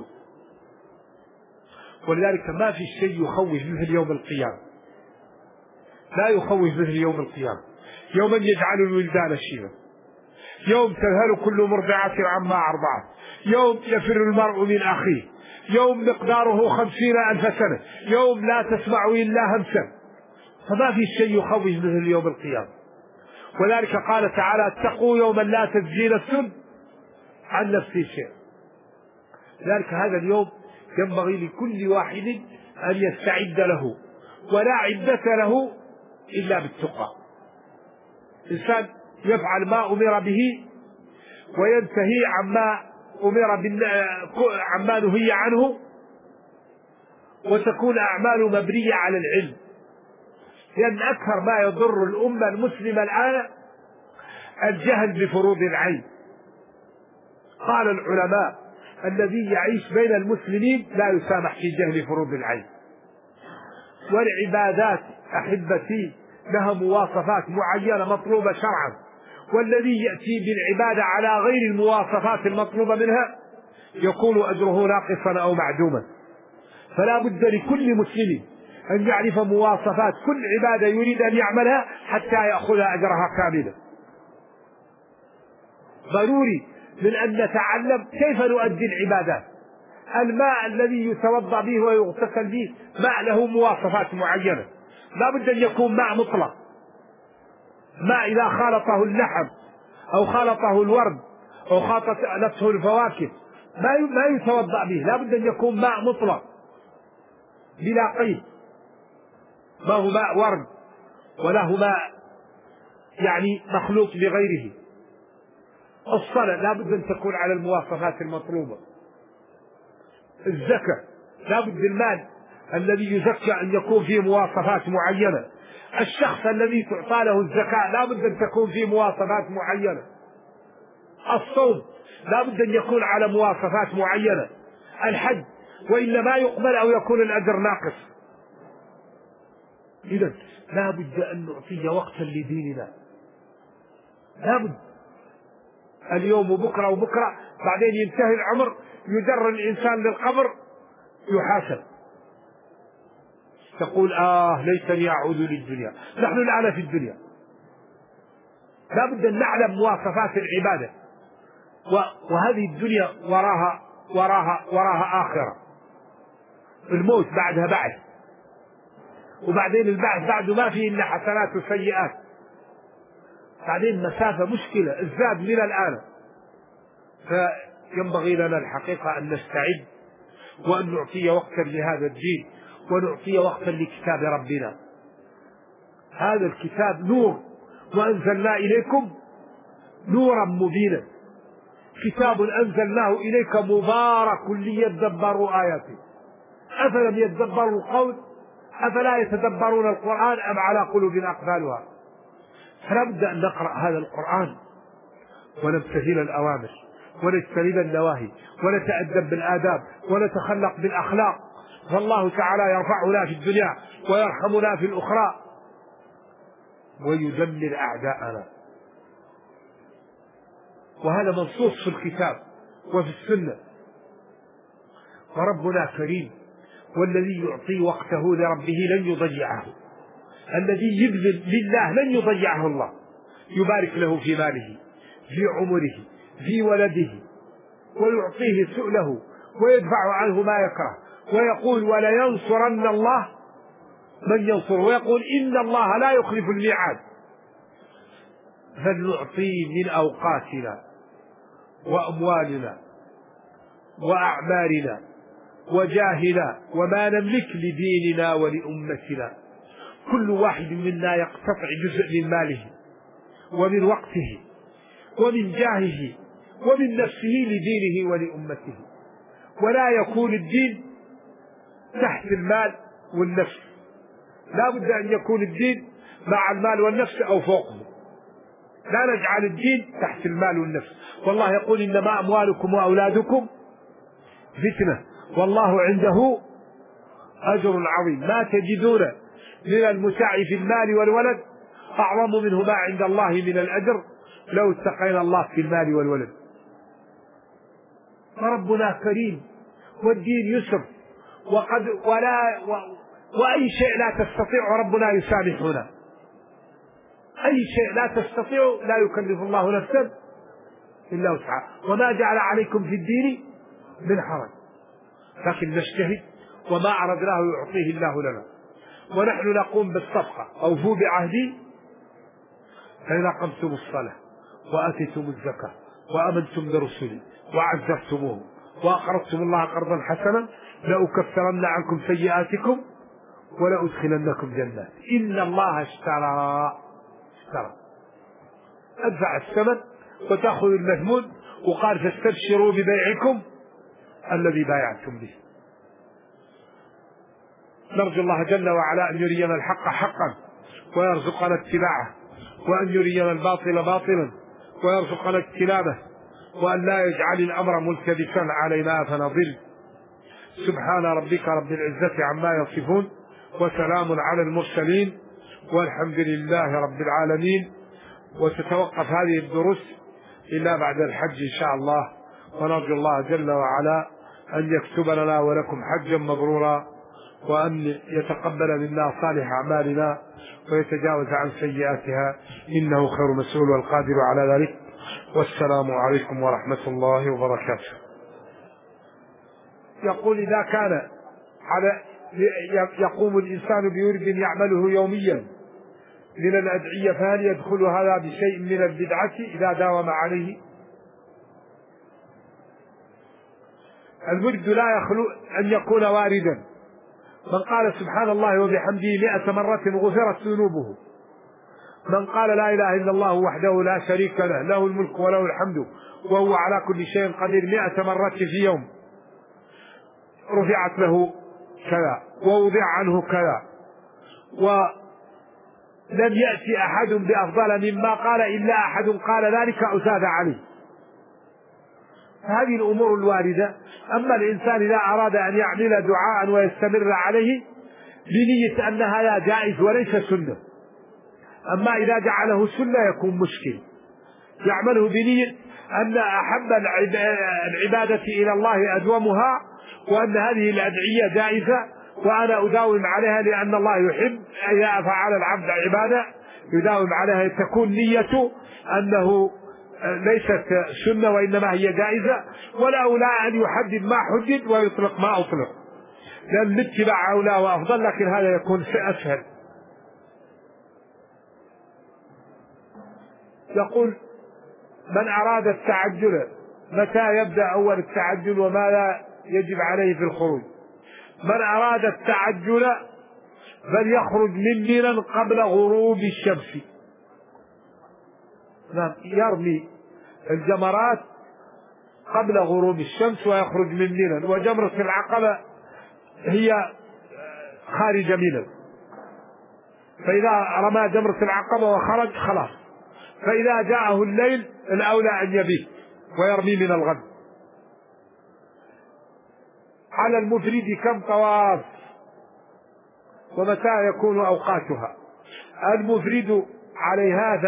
ولذلك ما في شيء يخوف مثل يوم القيامة، لا يخوف مثل يوم القيامة. يوم يجعل الولدان شيبا، يوم تذهل كل مرضعة عما أرضعت، يوم يفر المرء من أخيه، يوم مقداره 50,000 سنة، يوم لا تسمع إلا همسا. فما في شيء يخوف مثل يوم القيامة. وذلك قال تعالى: اتقوا يوما لا تجزي نفس عن نفس شيء. لذلك هذا اليوم ينبغي لكل واحد أن يستعد له، ولا عدة له إلا بالتقى. إنسان يفعل ما أمر به وينتهي عما نهي عنه، وتكون أعماله مبنية على العلم. لأن أكثر ما يضر الأمة المسلمة الآن الجهل بفروض العين. قال العلماء: الذي يعيش بين المسلمين لا يسامح في جهل فروض العين. والعبادات أحبتي لها مواصفات معينة مطلوبة شرعا، والذي يأتي بالعبادة على غير المواصفات المطلوبة منها يكون أجره ناقصا أو معدوما. فلا بد لكل مسلم أن يعرف مواصفات كل عبادة يريد أن يعملها حتى يأخذ أجرها كاملا. ضروري من أن نتعلم كيف نؤدي العبادات. الماء الذي يتوضأ به ويغتسل به ماء له مواصفات معينة، لا بد أن يكون ماء مطلق. ماء إذا خالطه اللحم أو خالطه الورد أو خالطت نفسه الفواكه ما يتوضأ به، لا بد أن يكون ماء مطلق بلا قيد. ما هو ماء ورد ولا هو ماء يعني مخلوط بغيره. الصلاة لا بد أن تكون على المواصفات المطلوبة. الزكاة لا بد المال الذي يزكى أن يكون فيه مواصفات معينة. الشخص الذي تعطى له الزكاة لا بد أن تكون فيه مواصفات معينة. الصوم لا بد أن يكون على مواصفات معينة. الحج وإلا ما يقبل أو يكون الأجر ناقص. إذن لا بد أن نعطي وقتا لديننا، لا بد. اليوم وبكرة وبكرة، بعدين ينتهي العمر يجر الإنسان للقبر يحاسب، تقول ليتني أعود للدنيا. نحن الآن في الدنيا، لا بد أن نعلم مواصفات العبادة. وهذه الدنيا وراها آخرة. الموت بعدها بعث، وبعدين البعث بعده ما فيه إلا حسنات وسيئات. بعدين مسافة مشكلة الزاد من الآن. فينبغي لنا الحقيقة أن نستعد وأن نعطي وقتا لهذا الدين، ونعطي وقتا لكتاب ربنا. هذا الكتاب نور، وأنزلنا إليكم نورا مبينا. كتاب أنزلناه إليك مبارك ليدبروا آياته أفلم يدبروا القول أفلا يتدبرون القرآن أم على قلوب أقفالها. فنبدأ أن نقرأ هذا القرآن ونمتثل الأوامر ونجتنب النواهي ونتأدب بالآداب ونتخلق بالأخلاق، فالله تعالى يرفعنا في الدنيا ويرحمنا في الأخرى ويدمر أعداءنا. وهذا منصوص في الكتاب وفي السنة. وربنا كريم، والذي يعطي وقته لربه لن يضيعه. الذي يبذل لله لن يضيعه الله. يبارك له في ماله، في عمره، في ولده، ويعطيه سؤله ويدفع عنه ما يكره، ويقول ولينصرن الله من ينصر، ويقول إن الله لا يخلف الميعاد. فلنعطيه من أوقاتنا وأموالنا وأعمالنا وجاهنا وما نملك لديننا ولأمتنا. كل واحد منا يقتطع جزء من ماله ومن وقته ومن جاهه ومن نفسه لدينه ولأمته، ولا يكون الدين تحت المال والنفس. لا بد أن يكون الدين مع المال والنفس أو فوقه. لا نجعل الدين تحت المال والنفس. والله يقول إنما أموالكم وأولادكم فتنة والله عنده أجر عظيم. ما تجدون من المتاع في المال والولد أعظم منه ما عند الله من الأجر لو اتقينا الله في المال والولد. فربنا كريم والدين يسر، وأي شيء لا تستطيع ربنا يسامحنا، أي شيء لا تستطيع لا يكلف الله نفسا إلا وسعها، وما جعل عليكم في الدين من حرج، لكن نجتهد وما أردناه يعطيه الله لنا. ونحن نقوم بالصفقة: أوفوا بعهدي فإذا قمتم الصلاة وآتيتم الزكاة وآمنتم برسلي وعزرتموه وأقرضتم الله قرضا حسنا لأكفرن عنكم سيئاتكم ولأدخلنكم جنات. إن الله اشترى أدفع الثمن وتأخذ المثمون، وقال: فاستبشروا ببيعكم الذي بايعتم به. نرجو الله جل وعلا أن يرينا الحق حقا ويرزقنا اتباعه، وأن يرينا الباطل باطلا ويرزقنا اجتنابه، وأن لا يجعل الأمر ملتبسا علينا فنضل. سبحان ربك رب العزة عما يصفون، وسلام على المرسلين، والحمد لله رب العالمين. وتتوقف هذه الدروس إلا بعد الحج إن شاء الله، ونرجو الله جل وعلا أن يكتب لنا ولكم حجا مبرورا، وأن يتقبل منا صالح أعمالنا ويتجاوز عن سيئاتها، إنه خير مسؤول والقادر على ذلك. والسلام عليكم ورحمة الله وبركاته. يقول: إذا كان يقوم الإنسان بورد يعمله يوميا من الأدعية، فهل يدخل هذا بشيء من البدعة إذا داوم عليه؟ الورد لا يخلو أن يكون واردا. من قال سبحان الله وبحمده 100 مرة غفرت ذنوبه. من قال لا إله إلا الله وحده لا شريك له، له الملك وله الحمد وهو على كل شيء قدير 100 مرة في يوم، رفعت له كذا ووضع عنه كذا، ولم يأتي أحد بأفضل مما قال إلا أحد قال ذلك أو زاد عليه. هذه الأمور الواردة. أما الإنسان إذا أراد أن يعمل دعاء ويستمر عليه بنية أن هذا جائز وليس سنة، أما إذا جعله سنة يكون مشكل. يعمله بنية أن أحب العبادة إلى الله أدومها، وأن هذه الأدعية جائزة وأنا أداوم عليها لأن الله يحب إذا فعل العبد عبادة يداوم عليها، تكون نيته أنه ليست سنة وإنما هي جائزة، ولا أولى أن يحدد ما حدد ويطلق ما أطلق، لأن الاتباع أولى وأفضل، لكن هذا يكون أسهل. يقول: من أراد التعجل متى يبدأ أول التعجل وماذا يجب عليه في الخروج؟ من أراد التعجل فليخرج من منى قبل غروب الشمس، يرمي الجمرات قبل غروب الشمس ويخرج من منى، وجمرة العقبة هي خارج منى، فإذا رمى جمرة العقبة وخرج خلاص. فإذا جاءه الليل الأولى أن يبيت ويرمي من الغد. على المفرد كم طواف ومتى يكون أوقاتها؟ المفرد عليه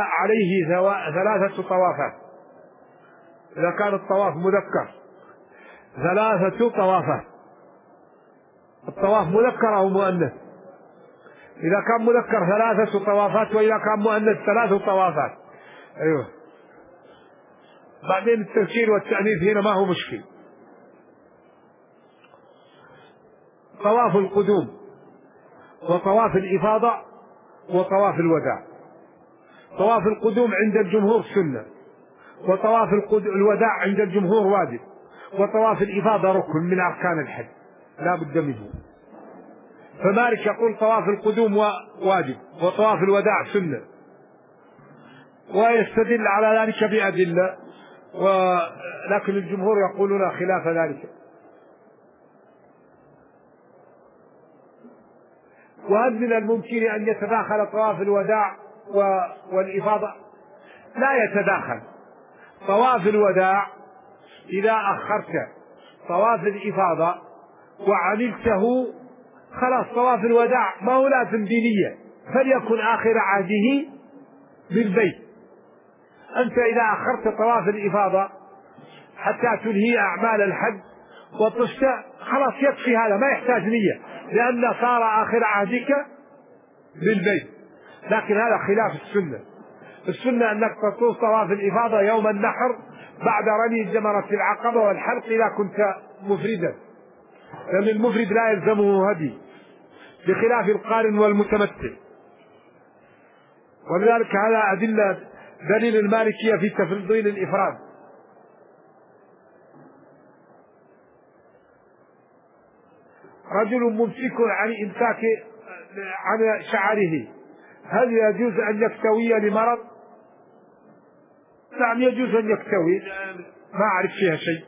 3 طوافات. إذا كان الطواف مذكر 3 طوافات. الطواف مذكر أو مؤنث؟ إذا كان مذكر 3 طوافات، وإذا كان مؤنث 3 طوافات. أيوه. بعدين التذكير والتأنيث هنا ما هو مشكل. طواف القدوم وطواف الإفاضة وطواف الوداع. طواف القدوم عند الجمهور سنة، وطواف الوداع عند الجمهور واجب، وطواف الإفاضة ركن من أركان الحج لا بد منه. فمالك يقول طواف القدوم واجب وطواف الوداع سنة، ويستدل على ذلك بأدلة، ولكن الجمهور يقولون خلاف ذلك. وهل من الممكن أن يتداخل طواف الوداع والإفاضة؟ لا يتداخل. طواف الوداع إذا أخرت طواف الإفاضة وعملته خلاص طواف الوداع ما هو لازم بنية، فليكن آخر عهده بالبيت. أنت إذا أخرت طواف الإفاضة حتى تنهي أعمال الحج وطشت خلاص يكفي، هذا ما يحتاج نية لأن صار آخر عهدك بالبيت. لكن هذا خلاف السنة. السنة أنك تطوف طواف الإفاضة يوم النحر بعد رمي جمرة العقبة والحلق إذا كنت مفردا، لأن المفرد لا يلزمه هدي بخلاف القارن والمتمتع. ولذلك هذا أدلة دليل المالكية في تفضيل الإفراد. رجل ممسك عن إمساك عن شعره، هل يجوز أن يكتوي لمرض؟ نعم يجوز أن يكتوي، ما أعرف فيها شيء.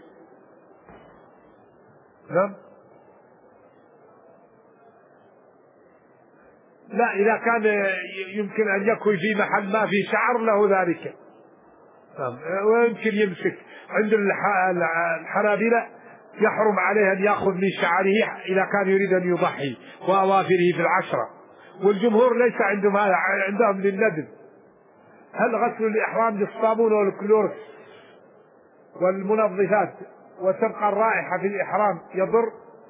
نعم لا، إذا كان يمكن أن يكوي في محل ما في شعر له ذلك. نعم ويمكن يمسك. عند الحنابلة يحرم عليه أن يأخذ من شعره إذا كان يريد أن يضحي وأظافره في العشرة، والجمهور ليس عندهم هذا، عندهم للندب. هل غسل الإحرام بالصابون والكلوركس والمنظفات وتبقى الرائحة في الإحرام يضر؟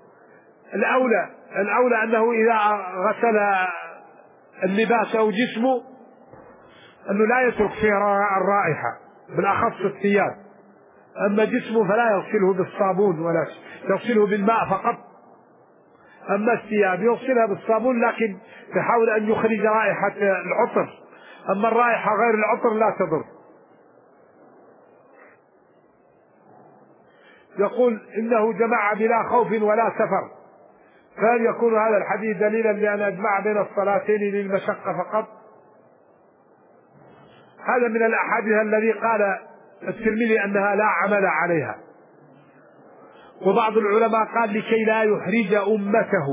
الأولى أنه إذا غسل اللباس أو جسمه أنه لا يترك فيه الرائحة، بالأخص الثياب. أما جسمه فلا يغسله بالصابون ولا يغسله بالماء فقط. أما الثياب يغسلها بالصابون لكن يحاول أن يخرج رائحة العطر، أما الرائحة غير العطر لا تضر. يقول إنه جمع بلا خوف ولا سفر، فهل يكون هذا الحديث دليلا لأن أجمع بين الصلاتين للمشقة فقط؟ هذا من الأحاديث الذي قال الترمذي أنها لا عمل عليها، وبعض العلماء قال لكي لا يحرج أمته.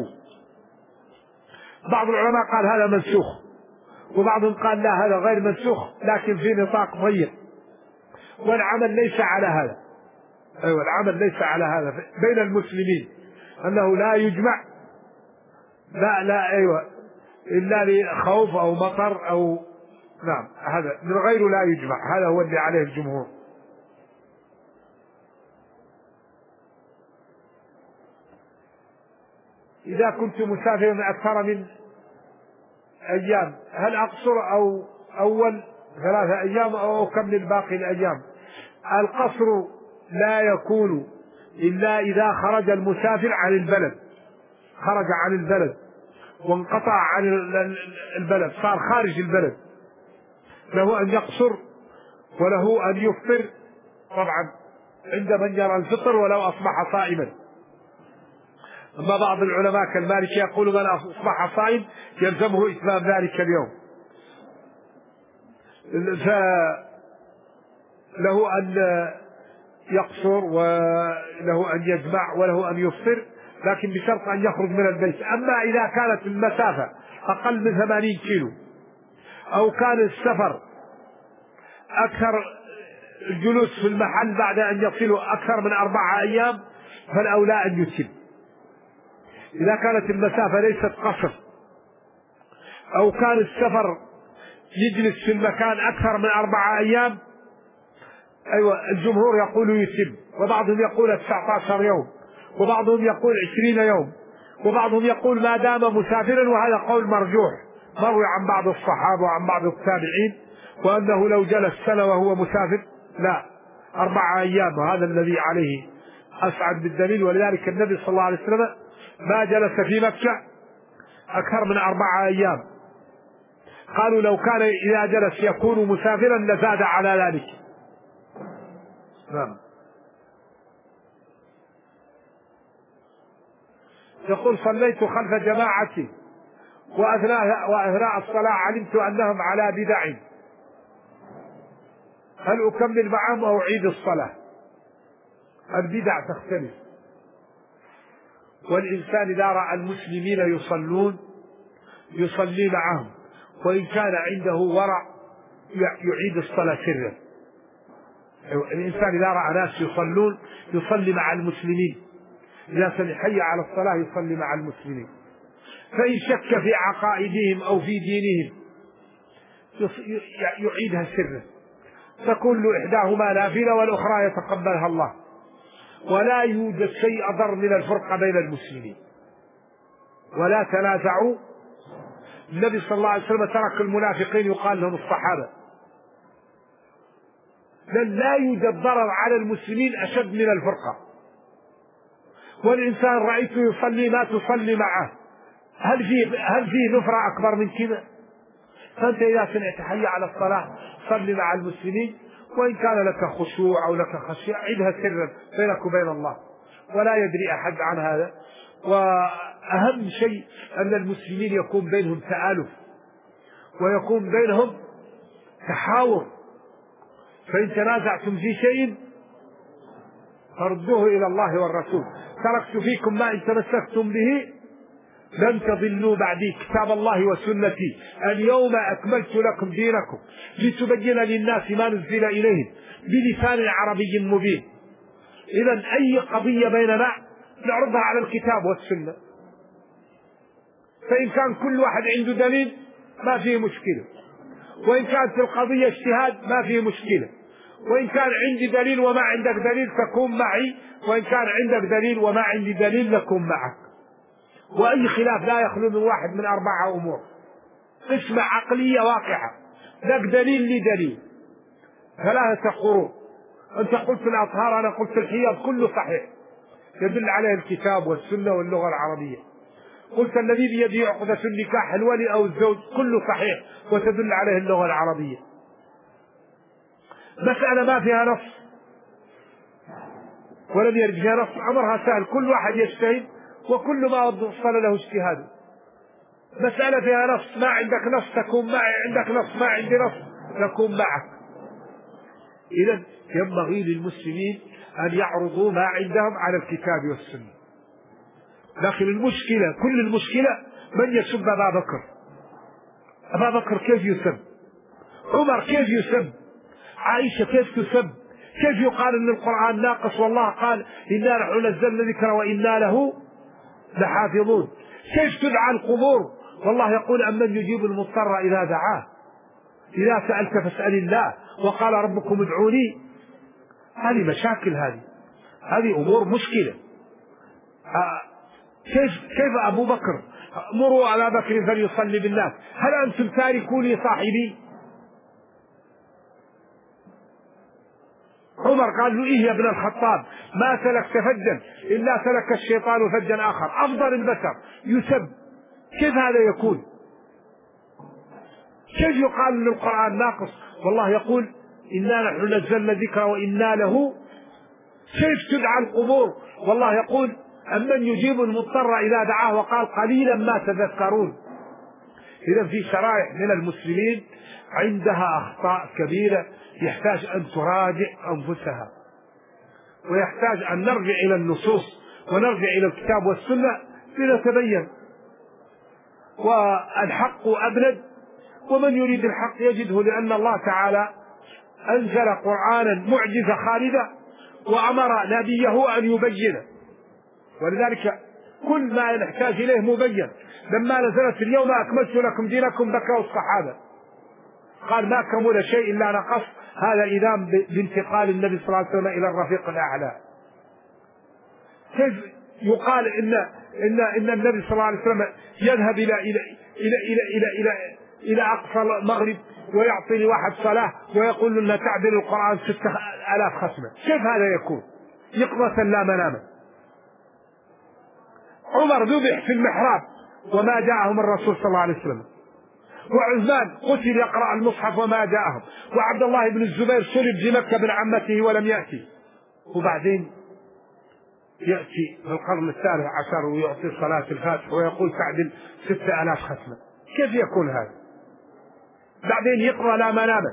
بعض العلماء قال هذا منسوخ، وبعضهم قال لا هذا غير منسوخ لكن في نطاق ضيق، والعمل ليس على هذا. أيوة العمل ليس على هذا بين المسلمين، أنه لا يجمع لا أيوة إلا لخوف أو مطر أو نعم، هذا من غيره لا يجمع، هذا هو اللي عليه الجمهور. إذا كنت مسافرا أكثر من أيام هل أقصر أو أول 3 أيام أو أكمل باقي الأيام؟ القصر لا يكون إلا إذا خرج المسافر عن البلد، خرج عن البلد وانقطع عن البلد، صار خارج البلد، له أن يقصر وله أن يفطر طبعا عند من يرى الفطر ولو أصبح صائما. أما بعض العلماء كالمالك يقول من أصبح صائم يلزمه إتمام ذلك اليوم، فله أن يقصر وله أن يجمع وله أن يفطر، لكن بشرط أن يخرج من البيت. أما إذا كانت المسافة أقل من 80 كيلو أو كان السفر أكثر، الجلوس في المحل بعد أن يصلوا أكثر من 4 أيام فالأولى أن يتم. إذا كانت المسافة ليست قصر أو كان السفر يجلس في المكان أكثر من 4 أيام، أيوة الجمهور يقول يتم، وبعضهم يقول 19 يوم، وبعضهم يقول 20 يوم، وبعضهم يقول ما دام مسافرا، وهذا قول مرجوح مروي عن بعض الصحابة وعن بعض التابعين، وأنه لو جلس سنة وهو مسافر لا 4 أيام، وهذا الذي عليه أسعد بالدليل. ولذلك النبي صلى الله عليه وسلم ما جلس في مكة أكثر من 4 أيام. قالوا لو كان إذا جلس يكون مسافرا لزاد على ذلك. نعم. يقول صليت خلف جماعتي وأثناء الصلاة علمت أنهم على بدع، هل أكمل معهم أو أعيد الصلاة؟ البدع تختلف، والإنسان إذا رأى المسلمين يصلون يصلي معهم، وإن كان عنده ورع يعيد الصلاة سرا. الإنسان إذا رأى ناس يصلون يصلي مع المسلمين، إذا سمع حي على الصلاة يصلي مع المسلمين. فإن شك في عقائدهم أو في دينهم يعيدها سرا، فكل إحداهما نافلة والأخرى يتقبلها الله، ولا يوجد شيء أضر من الفرقة بين المسلمين. ولا تنازعوا. النبي صلى الله عليه وسلم ترك المنافقين يقال لهم الصحابة، لأن لا يوجد ضرر على المسلمين أشد من الفرقة. والإنسان رأيته يصلي ما تصلي معه، هل فيه نفرة أكبر من كذا؟ فأنت إذا سمعت حي على الصلاة صلي مع المسلمين، وإن كان لك خشوع أو لك خشية عدها سرا بينك وبين الله، ولا يدري أحد عن هذا. وأهم شيء أن المسلمين يكون بينهم تآلف ويكون بينهم تحاور، فإن تنازعتم في شيء فردوه إلى الله والرسول. تركت فيكم ما إن تمسكتم به لن تضلوا بعدي كتاب الله وسنتي اليوم أكملت لكم دينكم لتبين للناس ما نزل إليهم بلسان عربي مبين. إذن أي قضية بيننا نعرضها على الكتاب والسنة، فإن كان كل واحد عنده دليل ما فيه مشكلة، وإن كانت القضية اجتهاد ما فيه مشكلة، وإن كان عندي دليل وما عندك دليل تكون معي، وإن كان عندك دليل وما عندي دليل نكون معك. وأي خلاف لا يخلو من واحد من 4 أمور: قسمة عقلية واقعة، لك دليل لي دليل، 3 قرون، أنت قلت الأطهار أنا قلت الحيض، كله صحيح يدل عليه الكتاب والسنة واللغة العربية. قلت الذي بيده عقدة النكاح الولي أو الزوج، كله صحيح وتدل عليه اللغة العربية. مسألة ما فيها نص ولم يرد فيها نص أمرها سهل، كل واحد يجتهد وكل ما وصل له اجتهاده. مسألة فيها نص، ما عندك نص تكون معي، عندك نص ما عندي نص نكون معك. إذن ينبغي للمسلمين أن يعرضوا ما عندهم على الكتاب والسنة. لكن المشكلة، كل المشكلة من يسب أبا بكر. أبا بكر كيف يسب؟ عمر كيف يسب؟ عائشة كيف تسب؟ كيف يقال أن القرآن ناقص والله قال إنا نحن نزلنا الذكر وإنا له لحافظون؟ كيف تدعى القبور والله يقول أمن يجيب المضطر إذا دعاه؟ إذا سألت فاسأل الله وقال ربكم ادعوني. هذه مشاكل، هذه أمور مشكلة. كيف أبو بكر مروا على بكر فليصلي بالناس، هل أنتم تاركوا لي صاحبي؟ عمر قال له إيه يا ابن الخطاب ما سلكت فجا إلا سلك الشيطان فجا آخر، أفضل البشر يسب. كيف هذا يكون؟ كيف يقال أن القرآن ناقص والله يقول إنا نحن نزلنا الذكر وإنا له؟ كيف تدعى القبور والله يقول أمن يجيب المضطر إذا دعاه وقال قليلا ما تذكرون؟ إذا في شرائح من المسلمين عندها أخطاء كبيرة يحتاج أن تراجع أنفسها، ويحتاج أن نرجع إلى النصوص ونرجع إلى الكتاب والسنة لنتبين. والحق أبلد، ومن يريد الحق يجده، لأن الله تعالى أنزل قرآنا معجزة خالدة وأمر نبيه أن يبينه، ولذلك كل ما نحتاج إليه مبين. لما نزلت اليوم أكملت لكم دينكم بكوا الصحابة، قال ما كمل شيء إلا نقص. هذا إذان بانتقال النبي صلى الله عليه وسلم إلى الرفيق الأعلى. كيف يقال إن النبي صلى الله عليه وسلم يذهب إلى أقصى المغرب ويعطي لواحد صلاة ويقول لنا تعدل القرآن 6000 ختمة؟ كيف هذا يكون؟ يقظة لا مناما. عمر ذبح في المحراب وما جاءهم الرسول صلى الله عليه وسلم، وعثمان قتل يقرأ المصحف وما جاءهم، وعبد الله بن الزبير صلب في مكة ابن عمته ولم يأتي. وبعدين يأتي في القرن 13 ويعطي صلاة الفاتح ويقول تعدل 6000 ختمة. كيف يكون هذا؟ بعدين يقرأ لا مناما.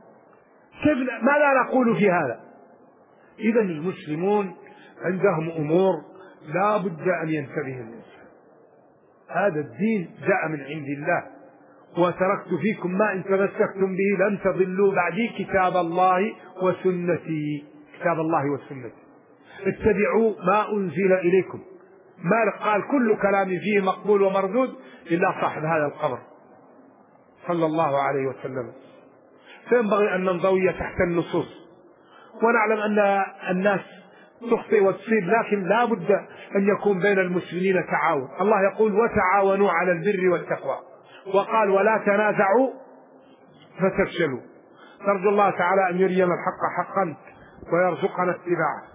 ماذا نقول في هذا؟ إذا المسلمون عندهم أمور لا بد أن ينتبه الإنسان. هذا الدين جاء من عند الله، وتركت فيكم ما إن تمسكتم به لن تضلوا بعدي كتاب الله وسنتي. كتاب الله وسنتي، اتبعوا ما أنزل إليكم مالك قال كل كلامي فيه مقبول ومردود إلا صاحب هذا القبر صلى الله عليه وسلم. فينبغي أن ننضوي تحت النصوص ونعلم أن الناس تخطئ وتصيب، لكن لا بد أن يكون بين المسلمين تعاون. الله يقول وتعاونوا على البر والتقوى، وقال ولا تنازعوا فتفشلوا. نرجو الله تعالى أن يرينا الحق حقا ويرزقنا اتباعه.